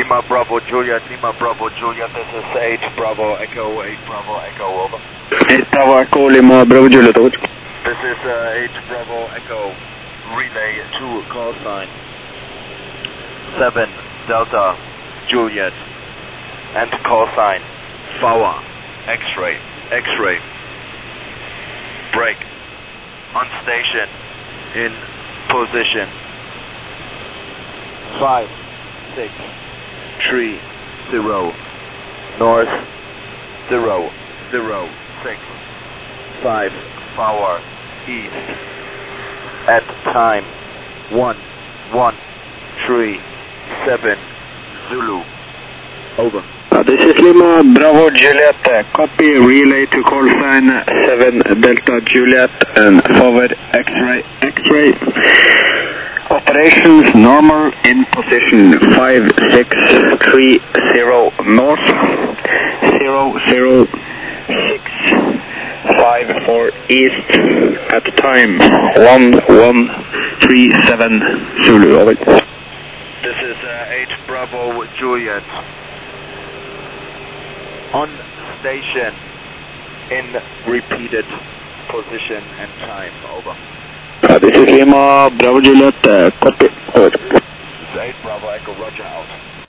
Lima Bravo Juliet, this is 8 Bravo Echo, 8 Bravo Echo, over. 8 Bravo Echo, Lima Bravo Juliet, over. This is 8 Bravo Echo, relay to call sign 7 Delta Juliet, and call sign FAWA, X-ray, X-ray, break, on station, in position, 5, 6, 3, 0, north, 0, 0, 6, 5, FAWA, east, at time, 1, 1, 3, 7, Zulu, over. This is Lima Bravo Juliet, copy, relay to call sign 7 Delta Juliet and forward X-ray, X-ray. Operations normal in position 5, 6, 3, 0 north, 0, 0, 6, 5, 4 east, at time 1, 1, 3, 7 Zulu, over. This is 8 Bravo Juliet. On station, in repeated position and time, over. This is Lima Bravo Juliet, copy, over. This is 8 Bravo Echo, roger, out.